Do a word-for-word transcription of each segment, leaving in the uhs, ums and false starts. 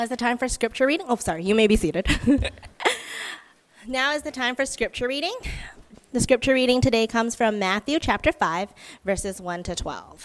Is the time for scripture reading? Oh, sorry, you may be seated. Now is the time for scripture reading. The scripture reading today comes from Matthew chapter five, verses one to twelve.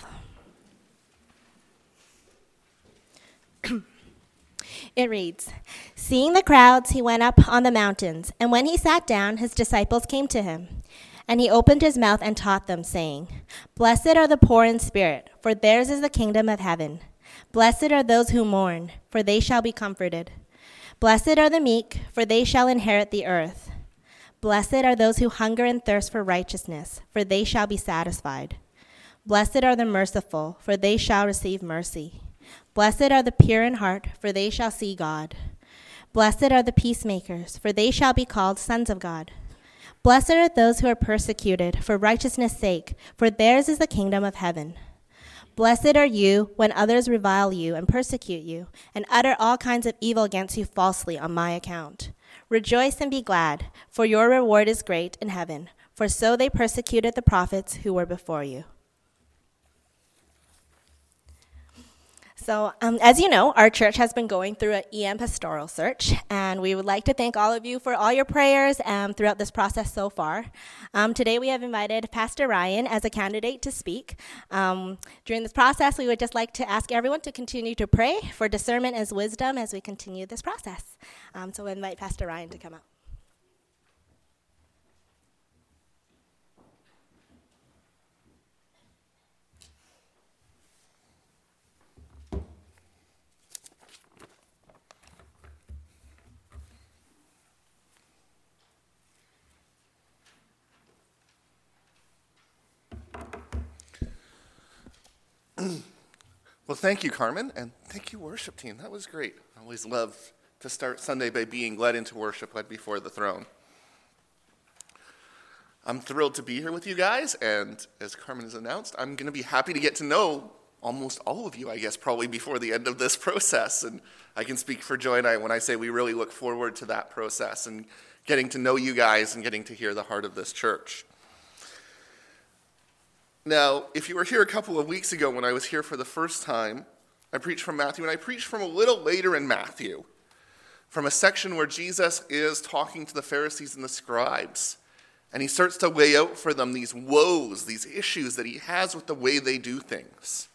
It reads, "Seeing the crowds, he went up on the mountains, and when he sat down, his disciples came to him. And he opened his mouth and taught them, saying, 'Blessed are the poor in spirit, for theirs is the kingdom of heaven. Blessed are those who mourn, for they shall be comforted. Blessed are the meek, for they shall inherit the earth. Blessed are those who hunger and thirst for righteousness, for they shall be satisfied. Blessed are the merciful, for they shall receive mercy. Blessed are the pure in heart, for they shall see God. Blessed are the peacemakers, for they shall be called sons of God. Blessed are those who are persecuted for righteousness' sake, for theirs is the kingdom of heaven. Blessed are you when others revile you and persecute you, and utter all kinds of evil against you falsely on my account. Rejoice and be glad, for your reward is great in heaven, for so they persecuted the prophets who were before you.'" So, um, as you know, our church has been going through an E M pastoral search, and we would like to thank all of you for all your prayers um, throughout this process so far. Um, today, we have invited Pastor Ryan as a candidate to speak. Um, during this process, we would just like to ask everyone to continue to pray for discernment as wisdom as we continue this process. Um, so, we invite Pastor Ryan to come out. Well, thank you, Carmen, and thank you, worship team. That was great. I always love to start Sunday by being led into worship led before the throne. I'm thrilled to be here with you guys, and as Carmen has announced, I'm going to be happy to get to know almost all of you, I guess, probably before the end of this process. And I can speak for Joy and I when I say we really look forward to that process and getting to know you guys and getting to hear the heart of this church. Now, if you were here a couple of weeks ago when I was here for the first time, I preached from Matthew, and I preached from a little later in Matthew, from a section where Jesus is talking to the Pharisees and the scribes, and he starts to lay out for them these woes, these issues that he has with the way they do things.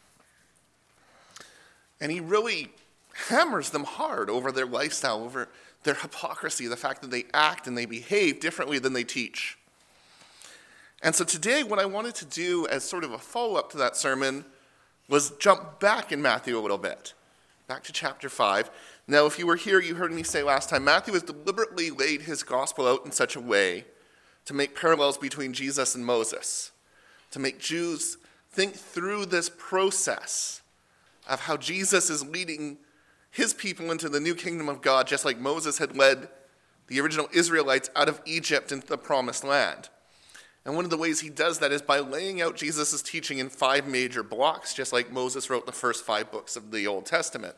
And he really hammers them hard over their lifestyle, over their hypocrisy, the fact that they act and they behave differently than they teach. And so today, what I wanted to do as sort of a follow-up to that sermon was jump back in Matthew a little bit, back to chapter five. Now, if you were here, you heard me say last time, Matthew has deliberately laid his gospel out in such a way to make parallels between Jesus and Moses, to make Jews think through this process of how Jesus is leading his people into the new kingdom of God, just like Moses had led the original Israelites out of Egypt into the promised land. And one of the ways he does that is by laying out Jesus' teaching in five major blocks, just like Moses wrote the first five books of the Old Testament.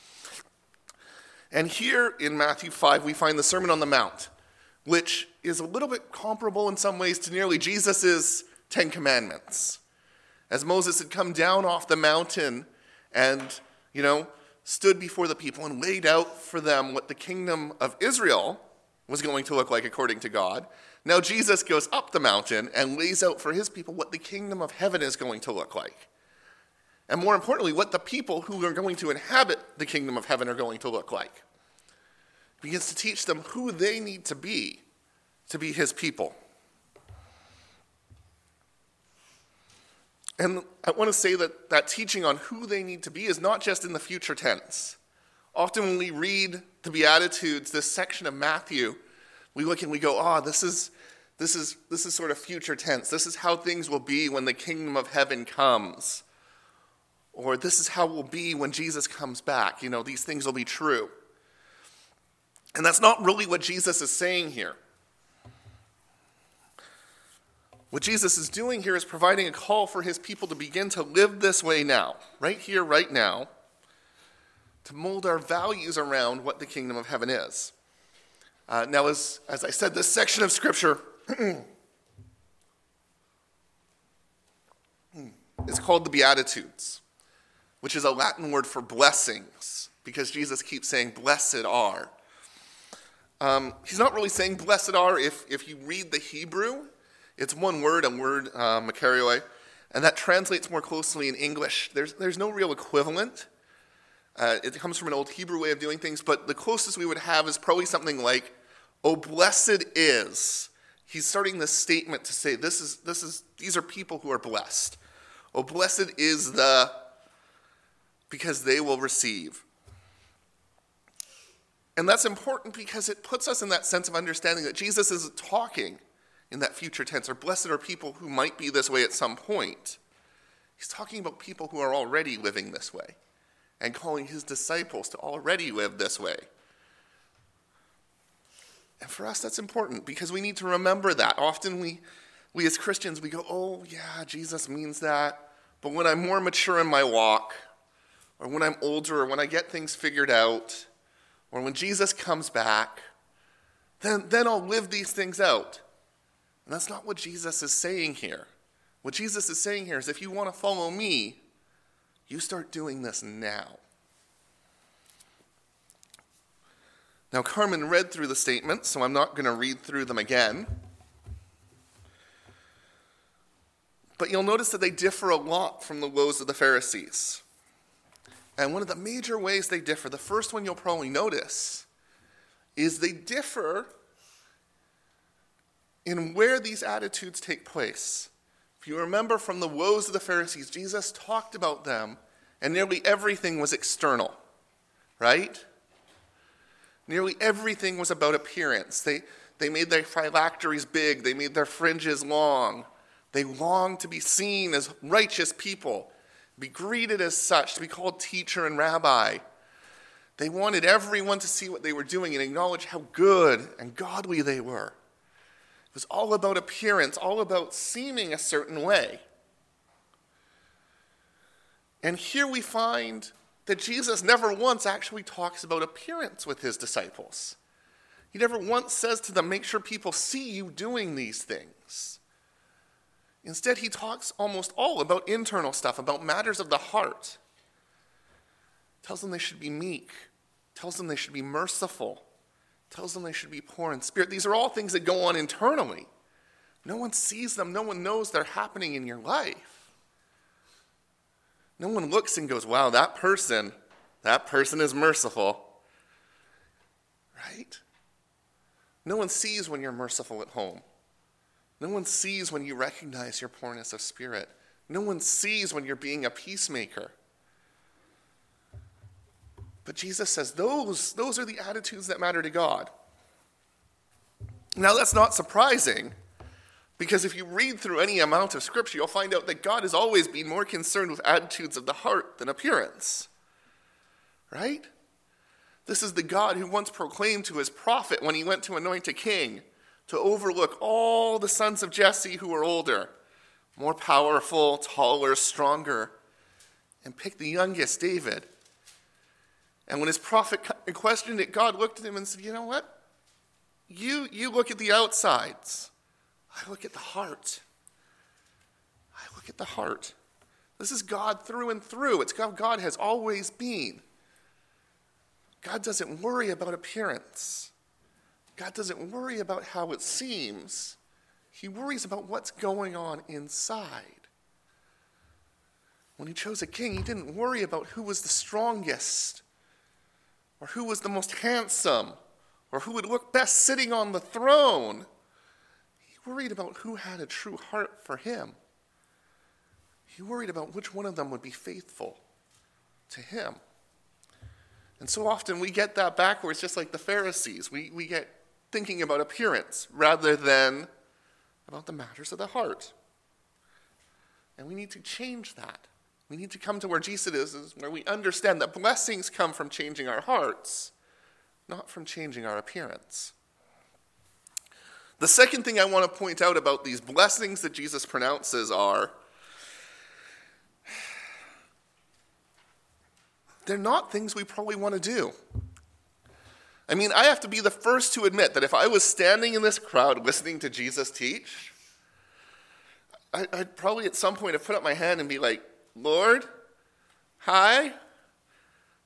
And here in Matthew five, we find the Sermon on the Mount, which is a little bit comparable in some ways to nearly Jesus' Ten Commandments. As Moses had come down off the mountain and, you know, stood before the people and laid out for them what the kingdom of Israel was going to look like according to God. Now Jesus goes up the mountain and lays out for his people what the kingdom of heaven is going to look like. And more importantly, what the people who are going to inhabit the kingdom of heaven are going to look like. He begins to teach them who they need to be to be his people. And I want to say that that teaching on who they need to be is not just in the future tense. Often when we read the Beatitudes, this section of Matthew, we look and we go, oh, this is, this is, this is sort of future tense. This is how things will be when the kingdom of heaven comes. Or this is how it will be when Jesus comes back. You know, these things will be true. And that's not really what Jesus is saying here. What Jesus is doing here is providing a call for his people to begin to live this way now, right here, right now, to mold our values around what the kingdom of heaven is. Uh, now, as, as I said, this section of Scripture is called the Beatitudes, which is a Latin word for blessings. because Jesus keeps saying, blessed are. Um, he's not really saying blessed are. If, if you read the Hebrew, it's one word, a word, uh, makarioi, and that translates more closely in English. There's, there's no real equivalent. Uh, it comes from an old Hebrew way of doing things, but the closest we would have is probably something like, oh, blessed is. He's starting this statement to say, this is, this is, these are people who are blessed. Oh, blessed is the, because they will receive. And that's important because it puts us in that sense of understanding that Jesus is talking in that future tense, or blessed are people who might be this way at some point. He's talking about people who are already living this way and calling his disciples to already live this way. And for us, that's important because we need to remember that. Often we, we as Christians, we go, oh, yeah, Jesus means that. But when I'm more mature in my walk, or when I'm older, or when I get things figured out, or when Jesus comes back, then, then I'll live these things out. And that's not what Jesus is saying here. What Jesus is saying here is if you want to follow me, you start doing this now. Now, Carmen read through the statements, so I'm not going to read through them again. But you'll notice that they differ a lot from the woes of the Pharisees. And one of the major ways they differ, the first one you'll probably notice, is they differ in where these attitudes take place. If you remember from the woes of the Pharisees, Jesus talked about them, and nearly everything was external, right? Nearly everything was about appearance. They, they made their phylacteries big. They made their fringes long. They longed to be seen as righteous people, be greeted as such, to be called teacher and rabbi. They wanted everyone to see what they were doing and acknowledge how good and godly they were. It was all about appearance, all about seeming a certain way. And here we find that Jesus never once actually talks about appearance with his disciples. He never once says to them, make sure people see you doing these things. Instead, he talks almost all about internal stuff, about matters of the heart. Tells them they should be meek. Tells them they should be merciful. Tells them they should be poor in spirit. These are all things that go on internally. No one sees them. No one knows they're happening in your life. No one looks and goes, wow, that person, that person is merciful. Right? No one sees when you're merciful at home. No one sees when you recognize your poorness of spirit. No one sees when you're being a peacemaker. But Jesus says those, those are the attitudes that matter to God. Now that's not surprising, because if you read through any amount of Scripture, you'll find out that God has always been more concerned with attitudes of the heart than appearance. Right? This is the God who once proclaimed to his prophet when he went to anoint a king to overlook all the sons of Jesse who were older, more powerful, taller, stronger, and pick the youngest, David. And when his prophet questioned it, God looked at him and said, you know what? You, you look at the outsides. I look at the heart. I look at the heart. This is God through and through. It's how God has always been. God doesn't worry about appearance. God doesn't worry about how it seems. He worries about what's going on inside. When he chose a king, he didn't worry about who was the strongest, or who was the most handsome, or who would look best sitting on the throne. He worried about who had a true heart for him. He worried about which one of them would be faithful to him. And so often we get that backwards, just like the Pharisees. We, we get thinking about appearance rather than about the matters of the heart. And we need to change that. We need to come to where Jesus is, where we understand that blessings come from changing our hearts, not from changing our appearance. The second thing I want to point out about these blessings that Jesus pronounces are, they're not things we probably want to do. I mean, I have to be the first to admit that if I was standing in this crowd listening to Jesus teach, I, I'd probably at some point have put up my hand and be like, Lord, hi,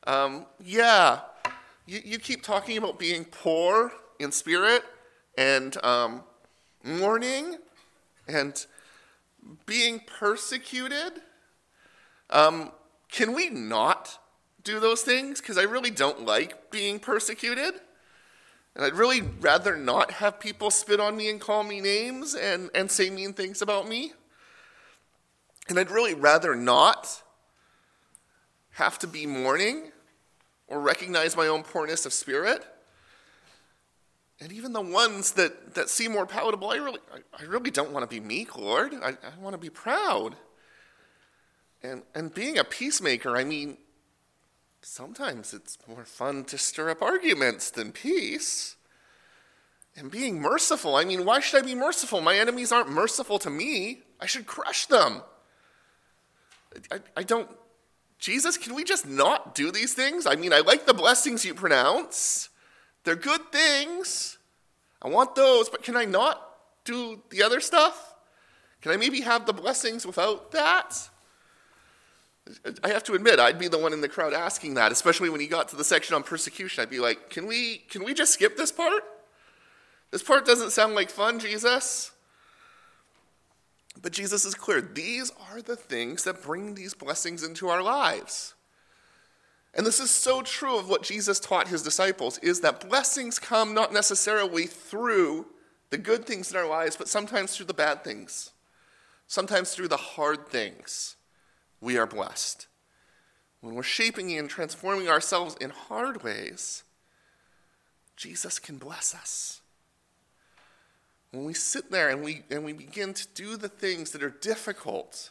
Um, yeah, you, you keep talking about being poor in spirit and um, mourning and being persecuted. Um, can we not do those things? Because I really don't like being persecuted. And I'd really rather not have people spit on me and call me names and, and say mean things about me. And I'd really rather not have to be mourning or recognize my own poorness of spirit. And even the ones that, that seem more palatable, I really I, I really don't want to be meek, Lord. I, I want to be proud. And and being a peacemaker, I mean, sometimes it's more fun to stir up arguments than peace. And being merciful, I mean, why should I be merciful? My enemies aren't merciful to me. I should crush them. I, I don't, Jesus, can we just not do these things? I mean, I like the blessings you pronounce. They're good things. I want those, but can I not do the other stuff? Can I maybe have the blessings without that? I have to admit, I'd be the one in the crowd asking that, especially when he got to the section on persecution. I'd be like, can we, can we just skip this part? This part doesn't sound like fun, Jesus. But Jesus is clear. These are the things that bring these blessings into our lives. And this is so true of what Jesus taught his disciples, is that blessings come not necessarily through the good things in our lives, but sometimes through the bad things. Sometimes through the hard things. We are blessed. When we're shaping and transforming ourselves in hard ways, Jesus can bless us. When we sit there and we and we begin to do the things that are difficult,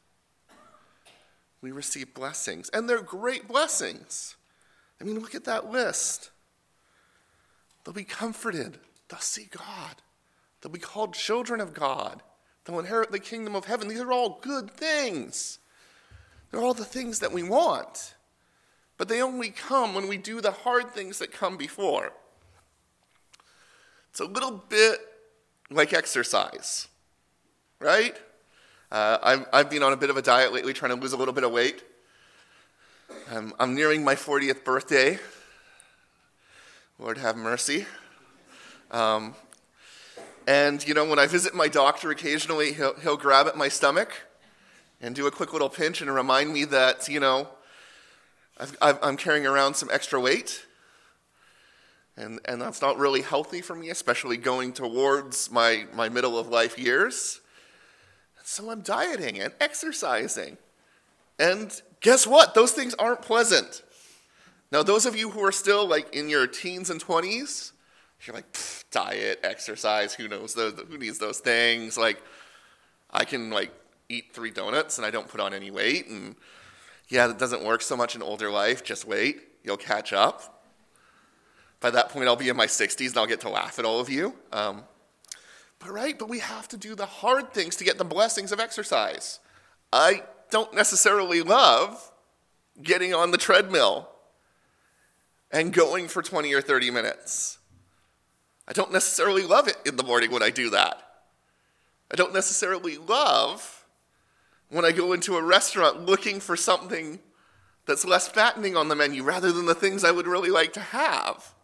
we receive blessings. And they're great blessings. I mean, look at that list. They'll be comforted. They'll see God. They'll be called children of God. They'll inherit the kingdom of heaven. These are all good things. They're all the things that we want. But they only come when we do the hard things that come before. It's a little bit like exercise, right? Uh, I've, I've been on a bit of a diet lately, trying to lose a little bit of weight. Um, I'm nearing my fortieth birthday. Lord have mercy. Um, and, you know, when I visit my doctor occasionally, he'll, he'll grab at my stomach and do a quick little pinch and remind me that, you know, I've, I've, I'm carrying around some extra weight. And and that's not really healthy for me, especially going towards my, my middle of life years. So I'm dieting and exercising. And guess what? Those things aren't pleasant. Now, those of you who are still like in your teens and twenties, you're like, diet, exercise, who knows those, who needs those things? Like, I can like eat three donuts and I don't put on any weight. And yeah, that doesn't work so much in older life. Just wait, you'll catch up. By that point, I'll be in my sixties and I'll get to laugh at all of you. Um, but right, but we have to do the hard things to get the blessings of exercise. I don't necessarily love getting on the treadmill and going for twenty or thirty minutes. I don't necessarily love it in the morning when I do that. I don't necessarily love when I go into a restaurant looking for something that's less fattening on the menu rather than the things I would really like to have.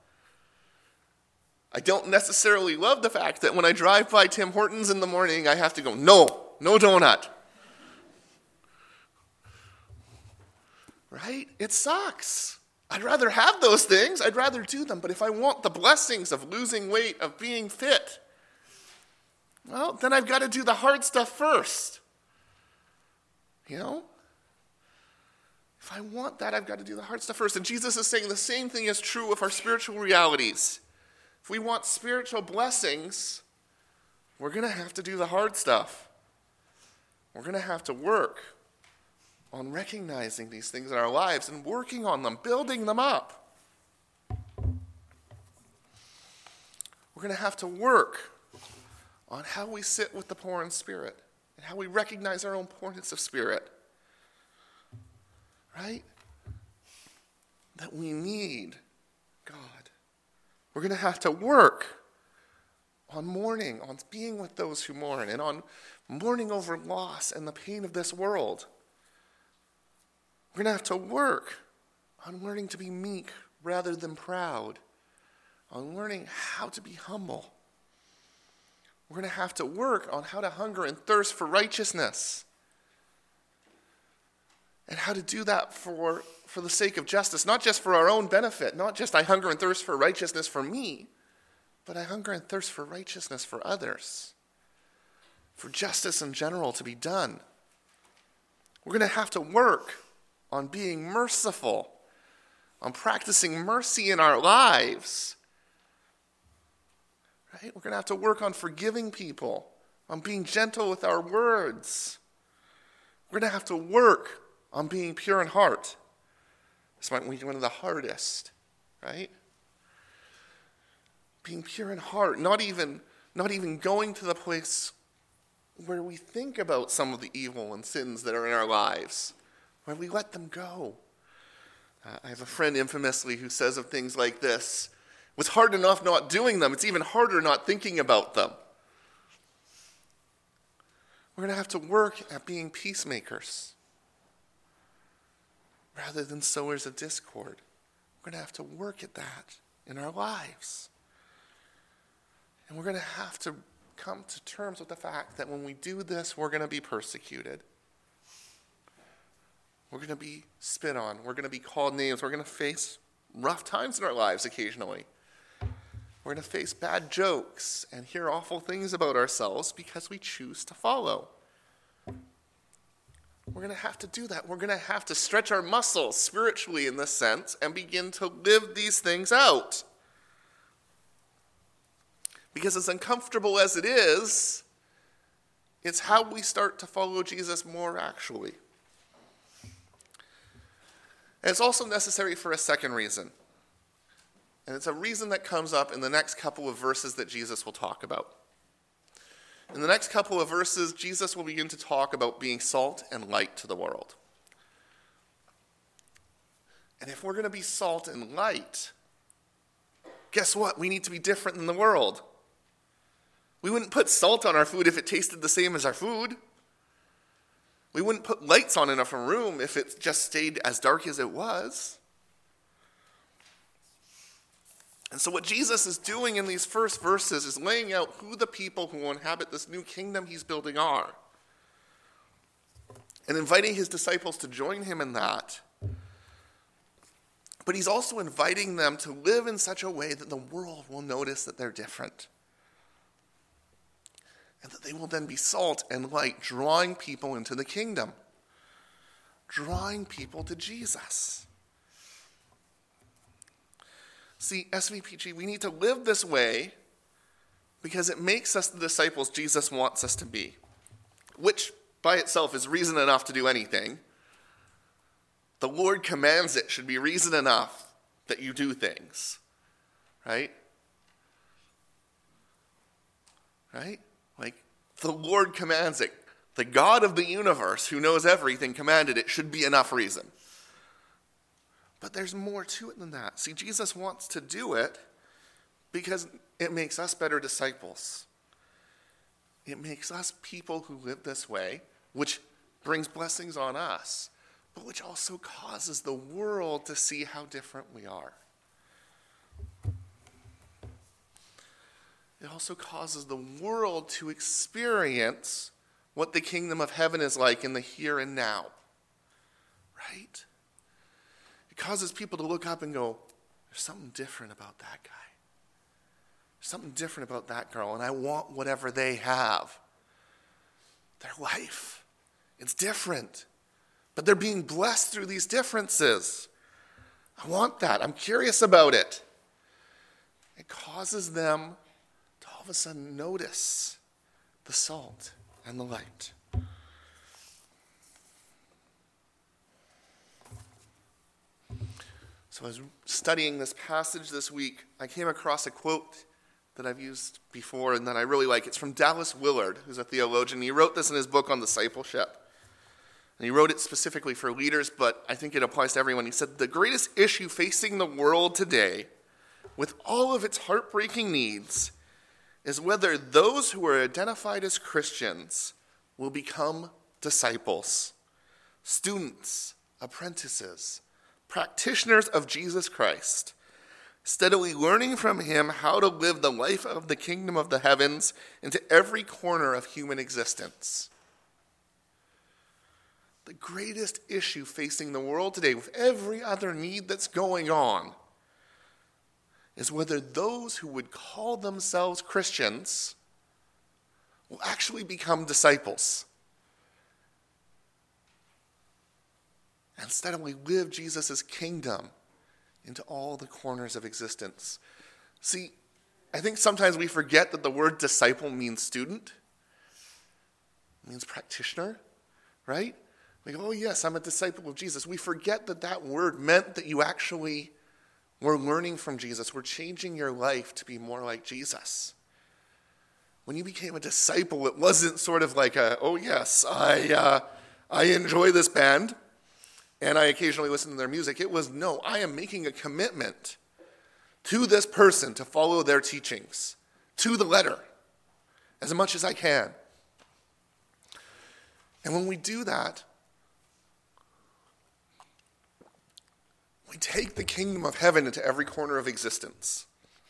I don't necessarily love the fact that when I drive by Tim Hortons in the morning, I have to go, no, no donut. Right? It sucks. I'd rather have those things. I'd rather do them. But if I want the blessings of losing weight, of being fit, well, then I've got to do the hard stuff first. You know? If I want that, I've got to do the hard stuff first. And Jesus is saying the same thing is true with our spiritual realities. If we want spiritual blessings, we're going to have to do the hard stuff. We're going to have to work on recognizing these things in our lives and working on them, building them up. We're going to have to work on how we sit with the poor in spirit and how we recognize our own poorness of spirit. Right? That we need God. We're going to have to work on mourning, on being with those who mourn, and on mourning over loss and the pain of this world. We're going to have to work on learning to be meek rather than proud, on learning how to be humble. We're going to have to work on how to hunger and thirst for righteousness, and how to do that for, for the sake of justice, not just for our own benefit, not just I hunger and thirst for righteousness for me, but I hunger and thirst for righteousness for others, for justice in general to be done. We're going to have to work on being merciful, on practicing mercy in our lives. Right? We're going to have to work on forgiving people, on being gentle with our words. We're going to have to work on being pure in heart. This might be one of the hardest, right? Being pure in heart, not even, not even going to the place where we think about some of the evil and sins that are in our lives, where we let them go. Uh, I have a friend infamously who says of things like this, it was hard enough not doing them, it's even harder not thinking about them. We're going to have to work at being peacemakers rather than sowers of discord. We're going to have to work at that in our lives. And we're going to have to come to terms with the fact that when we do this, we're going to be persecuted. We're going to be spit on. We're going to be called names. We're going to face rough times in our lives occasionally. We're going to face bad jokes and hear awful things about ourselves because we choose to follow. We're going to have to do that. We're going to have to stretch our muscles spiritually in this sense and begin to live these things out. Because as uncomfortable as it is, it's how we start to follow Jesus more actually. And it's also necessary for a second reason. And it's a reason that comes up in the next couple of verses that Jesus will talk about. In the next couple of verses, Jesus will begin to talk about being salt and light to the world. And if we're going to be salt and light, guess what? We need to be different than the world. We wouldn't put salt on our food if it tasted the same as our food. We wouldn't put lights on in a room if it just stayed as dark as it was. And so what Jesus is doing in these first verses is laying out who the people who will inhabit this new kingdom he's building are. And inviting his disciples to join him in that. But he's also inviting them to live in such a way that the world will notice that they're different. And that they will then be salt and light, drawing people into the kingdom. Drawing people to Jesus. See, S V P G, we need to live this way because it makes us the disciples Jesus wants us to be, which by itself is reason enough to do anything. The Lord commands it should be reason enough that you do things, right? Right? Like, the Lord commands it. The God of the universe who knows everything commanded it should be enough reason. But there's more to it than that. See, Jesus wants to do it because it makes us better disciples. It makes us people who live this way, which brings blessings on us, but which also causes the world to see how different we are. It also causes the world to experience what the kingdom of heaven is like in the here and now. Right? It causes people to look up and go, there's something different about that guy. There's something different about that girl, and I want whatever they have. Their life, it's different. But they're being blessed through these differences. I want that. I'm curious about it. It causes them to all of a sudden notice the salt and the light. So I was studying this passage this week. I came across a quote that I've used before and that I really like. It's from Dallas Willard, who's a theologian. He wrote this in his book on discipleship. And he wrote it specifically for leaders, but I think it applies to everyone. He said, the greatest issue facing the world today, with all of its heartbreaking needs, is whether those who are identified as Christians will become disciples, students, apprentices, practitioners of Jesus Christ, steadily learning from him how to live the life of the kingdom of the heavens into every corner of human existence. The greatest issue facing the world today, with every other need that's going on, is whether those who would call themselves Christians will actually become disciples and steadily live Jesus' kingdom into all the corners of existence. See, I think sometimes we forget that the word disciple means student, it means practitioner, right? We go, oh yes, I'm a disciple of Jesus. We forget that that word meant that you actually were learning from Jesus, were changing your life to be more like Jesus. When you became a disciple, it wasn't sort of like a, oh yes, I uh, I enjoy this band, and I occasionally listen to their music. It was, no, I am making a commitment to this person to follow their teachings, to the letter, as much as I can. And when we do that, we take the kingdom of heaven into every corner of existence.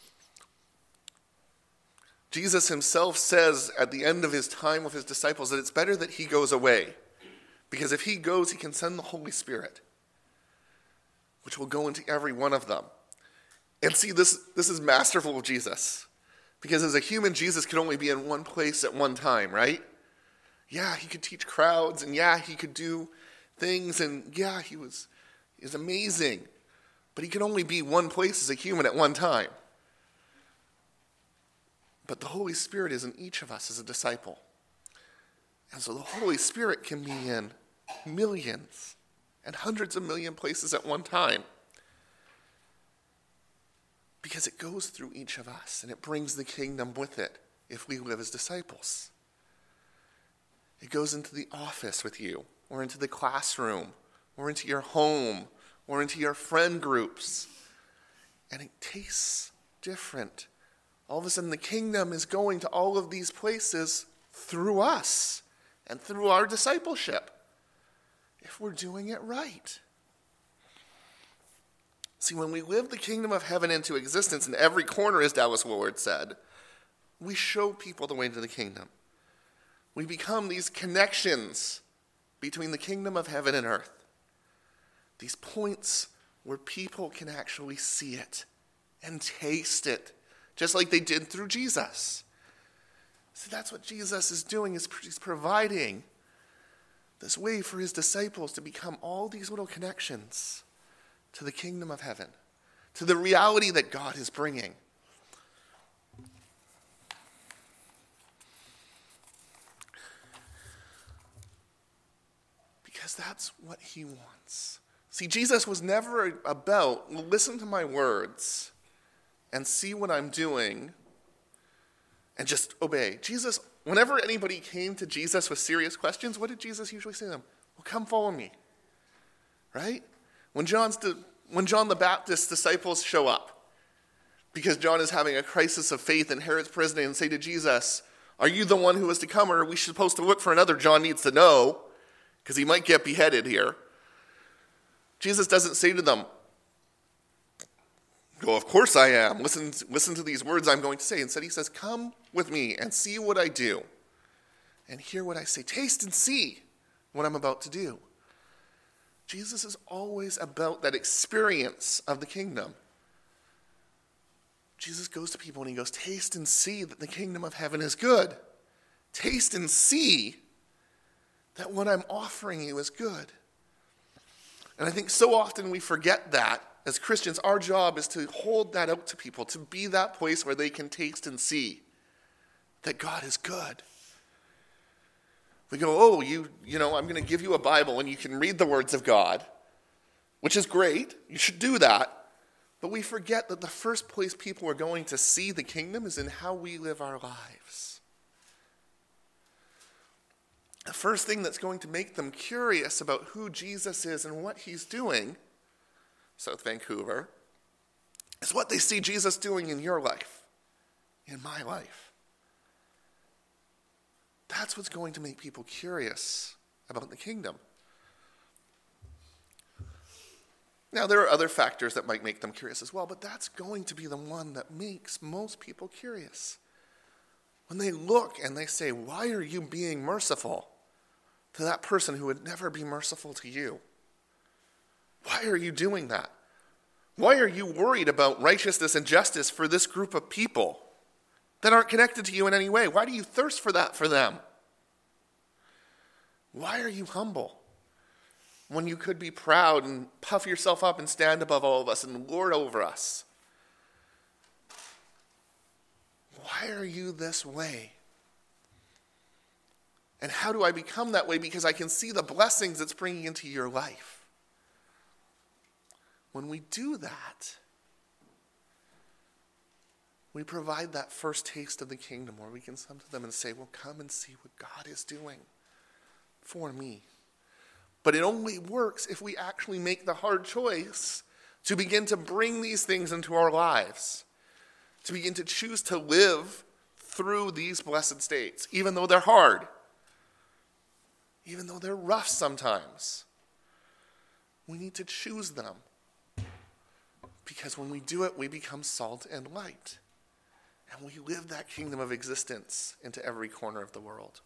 Jesus himself says at the end of his time with his disciples that it's better that he goes away, because if he goes, he can send the Holy Spirit, which will go into every one of them. And see, this, this is masterful of Jesus, because as a human, Jesus could only be in one place at one time, right? Yeah, he could teach crowds, and yeah, he could do things, and yeah, he was, he was amazing, but he could only be one place as a human at one time. But the Holy Spirit is in each of us as a disciple. And so the Holy Spirit can be in millions and hundreds of million places at one time, because it goes through each of us and it brings the kingdom with it if we live as disciples. It goes into the office with you, or into the classroom, or into your home, or into your friend groups, and it tastes different. All of a sudden, the kingdom is going to all of these places through us and through our discipleship, if we're doing it right. See, when we live the kingdom of heaven into existence in every corner, as Dallas Willard said, we show people the way to the kingdom. We become these connections between the kingdom of heaven and earth. These points where people can actually see it and taste it, just like they did through Jesus. See, that's what Jesus is doing, is he's providing this way for his disciples to become all these little connections to the kingdom of heaven, to the reality that God is bringing. Because that's what he wants. See, Jesus was never about, listen to my words and see what I'm doing and just obey. Jesus, whenever anybody came to Jesus with serious questions, what did Jesus usually say to them? Well, come follow me, right? When John's the, when John the Baptist's disciples show up, because John is having a crisis of faith in Herod's prison, and say to Jesus, are you the one who is to come, or are we supposed to look for another? John needs to know, because he might get beheaded here. Jesus doesn't say to them, well, of course I am. Listen, listen to these words I'm going to say. Instead, he says, come with me and see what I do and hear what I say. Taste and see what I'm about to do. Jesus is always about that experience of the kingdom. Jesus goes to people and he goes, taste and see that the kingdom of heaven is good. Taste and see that what I'm offering you is good. And I think so often we forget that. As Christians, our job is to hold that out to people, to be that place where they can taste and see that God is good. We go, oh, you, you know, I'm going to give you a Bible and you can read the words of God, which is great. You should do that. But we forget that the first place people are going to see the kingdom is in how we live our lives. The first thing that's going to make them curious about who Jesus is and what he's doing, South Vancouver, is what they see Jesus doing in your life, in my life. That's what's going to make people curious about the kingdom. Now, there are other factors that might make them curious as well, but that's going to be the one that makes most people curious. When they look and they say, why are you being merciful to that person who would never be merciful to you? Why are you doing that? Why are you worried about righteousness and justice for this group of people that aren't connected to you in any way? Why do you thirst for that for them? Why are you humble when you could be proud and puff yourself up and stand above all of us and lord over us? Why are you this way? And how do I become that way? Because I can see the blessings it's bringing into your life. When we do that, we provide that first taste of the kingdom where we can come to them and say, well, come and see what God is doing for me. But it only works if we actually make the hard choice to begin to bring these things into our lives, to begin to choose to live through these blessed states, even though they're hard, even though they're rough sometimes. We need to choose them, because when we do it, we become salt and light, and we live that kingdom of existence into every corner of the world.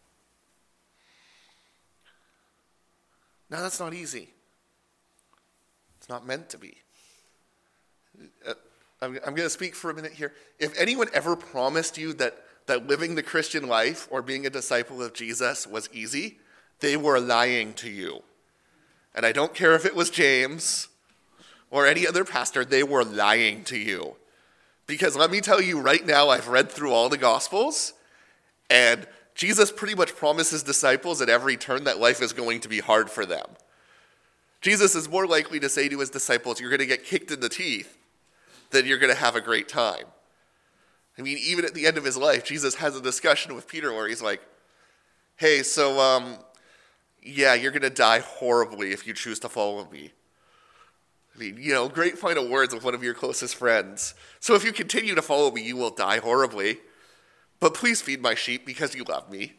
Now, that's not easy. It's not meant to be. Uh, I'm, I'm going to speak for a minute here. If anyone ever promised you that, that living the Christian life or being a disciple of Jesus was easy, they were lying to you. And I don't care if it was James or any other pastor, they were lying to you. Because let me tell you right now, I've read through all the Gospels, and Jesus pretty much promises disciples at every turn that life is going to be hard for them. Jesus is more likely to say to his disciples, you're going to get kicked in the teeth than you're going to have a great time. I mean, even at the end of his life, Jesus has a discussion with Peter where he's like, hey, so, um, yeah, you're going to die horribly if you choose to follow me. I mean, you know, great final words with one of your closest friends. So if you continue to follow me, you will die horribly. But please feed my sheep because you love me.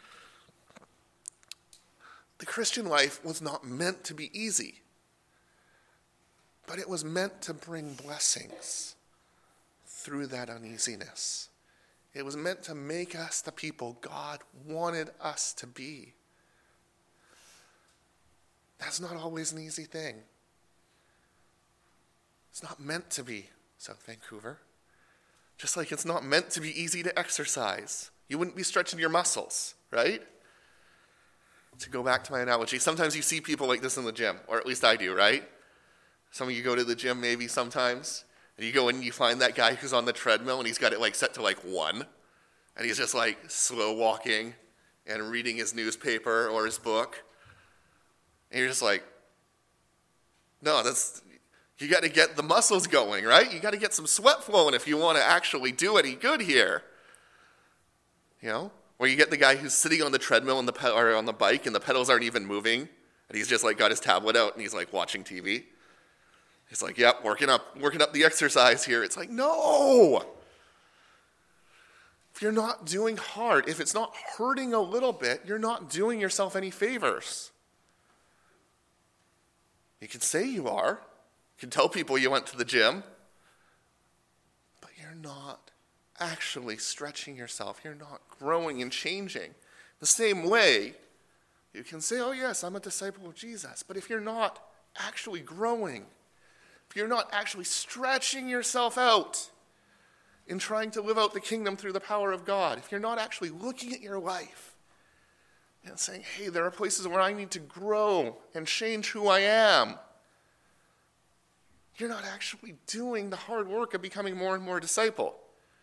The Christian life was not meant to be easy, but it was meant to bring blessings through that uneasiness. It was meant to make us the people God wanted us to be. That's not always an easy thing. It's not meant to be, South Vancouver. Just like it's not meant to be easy to exercise. You wouldn't be stretching your muscles, right? To go back to my analogy, sometimes you see people like this in the gym, or at least I do, right? Some of you go to the gym maybe sometimes, and you go in and you find that guy who's on the treadmill and he's got it like set to like one, and he's just like slow walking and reading his newspaper or his book. And you're just like, no, that's... You got to get the muscles going, right? You got to get some sweat flowing if you want to actually do any good here. You know? Or you get the guy who's sitting on the treadmill and the pe- or on the bike and the pedals aren't even moving, and he's just like got his tablet out and he's like watching T V. He's like, yep, working up, working up the exercise here. It's like, no! If you're not doing hard, if it's not hurting a little bit, you're not doing yourself any favors. You can say you are. You can tell people you went to the gym, but you're not actually stretching yourself. You're not growing and changing. The same way, you can say, oh yes, I'm a disciple of Jesus, but if you're not actually growing, if you're not actually stretching yourself out in trying to live out the kingdom through the power of God, if you're not actually looking at your life and saying, hey, there are places where I need to grow and change who I am, you're not actually doing the hard work of becoming more and more a disciple.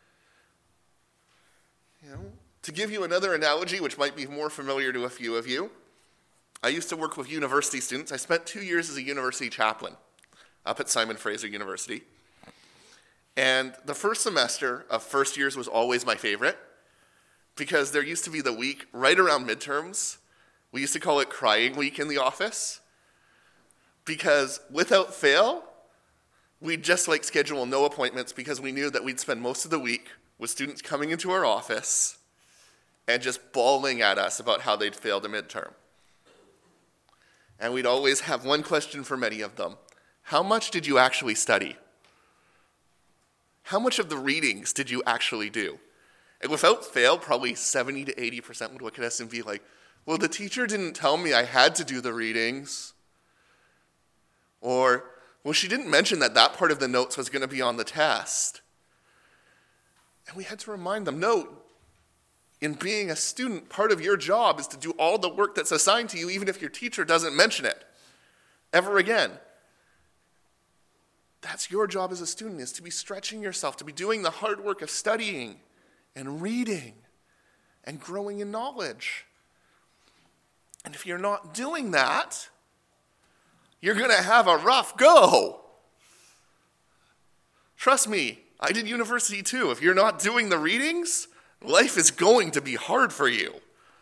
You know, to give you another analogy, which might be more familiar to a few of you, I used to work with university students. I spent two years as a university chaplain up at Simon Fraser University. And the first semester of first years was always my favorite because there used to be the week right around midterms. We used to call it crying week in the office because without fail, we'd just like schedule no appointments because we knew that we'd spend most of the week with students coming into our office and just bawling at us about how they'd failed a midterm. And we'd always have one question for many of them. How much did you actually study? How much of the readings did you actually do? And without fail, probably seventy to eighty percent would look at us and be like, well, the teacher didn't tell me I had to do the readings. Or, well, she didn't mention that that part of the notes was going to be on the test. And we had to remind them, no, in being a student, part of your job is to do all the work that's assigned to you, even if your teacher doesn't mention it ever again. That's your job as a student, is to be stretching yourself, to be doing the hard work of studying and reading and growing in knowledge. And if you're not doing that, you're going to have a rough go. Trust me, I did university too. If you're not doing the readings, life is going to be hard for you.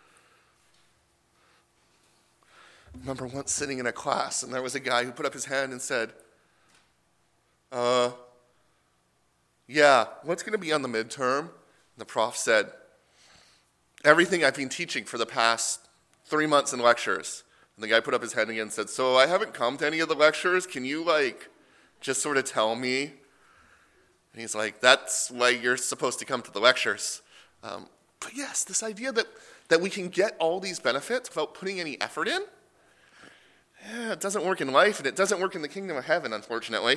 I remember once sitting in a class, and there was a guy who put up his hand and said, uh, yeah, what's going to be on the midterm? And the prof said, everything I've been teaching for the past three months in lectures. And the guy put up his hand again and said, so I haven't come to any of the lectures. Can you, like, just sort of tell me? And he's like, that's why you're supposed to come to the lectures. Um, but yes, this idea that, that we can get all these benefits without putting any effort in, yeah, it doesn't work in life, and it doesn't work in the kingdom of heaven, unfortunately.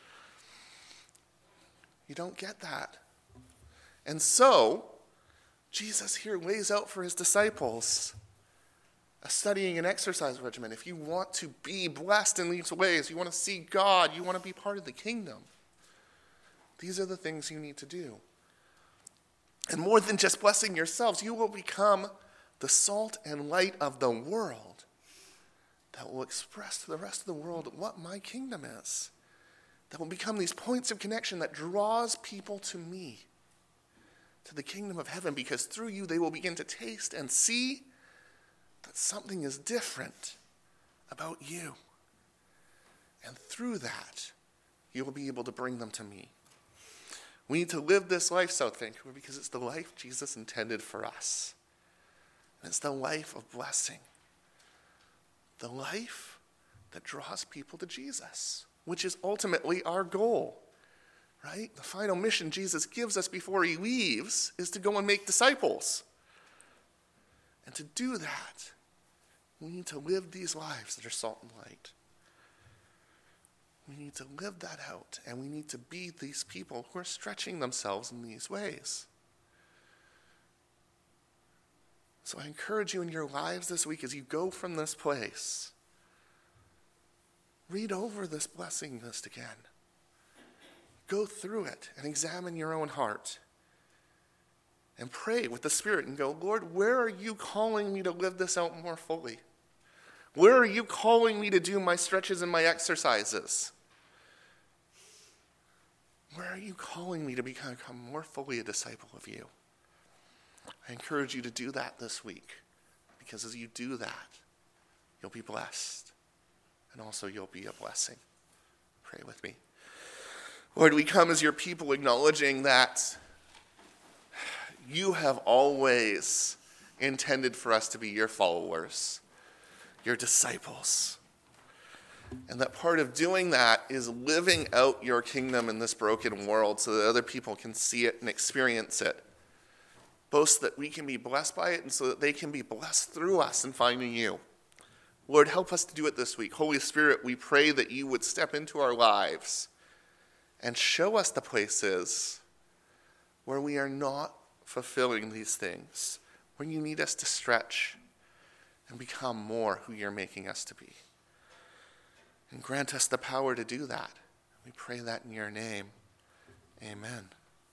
You don't get that. And so, Jesus here lays out for his disciples a studying and exercise regimen. If you want to be blessed in these ways, you want to see God, you want to be part of the kingdom, these are the things you need to do. And more than just blessing yourselves, you will become the salt and light of the world that will express to the rest of the world what my kingdom is. That will become these points of connection that draws people to me, to the kingdom of heaven, because through you they will begin to taste and see that something is different about you. And through that, you will be able to bring them to me. We need to live this life, South Vancouver, because it's the life Jesus intended for us. And it's the life of blessing. The life that draws people to Jesus, which is ultimately our goal, right? The final mission Jesus gives us before he leaves is to go and make disciples. And to do that, we need to live these lives that are salt and light. We need to live that out, and we need to be these people who are stretching themselves in these ways. So I encourage you in your lives this week, as you go from this place, read over this blessing list again. Go through it and examine your own heart. And pray with the Spirit and go, Lord, where are you calling me to live this out more fully? Where are you calling me to do my stretches and my exercises? Where are you calling me to become more fully a disciple of you? I encourage you to do that this week, because as you do that, you'll be blessed, and also you'll be a blessing. Pray with me. Lord, we come as your people acknowledging that you have always intended for us to be your followers, your disciples. And that part of doing that is living out your kingdom in this broken world so that other people can see it and experience it. Both so that we can be blessed by it and so that they can be blessed through us in finding you. Lord, help us to do it this week. Holy Spirit, we pray that you would step into our lives and show us the places where we are not fulfilling these things, where you need us to stretch and become more who you're making us to be. And grant us the power to do that. We pray that in your name. Amen.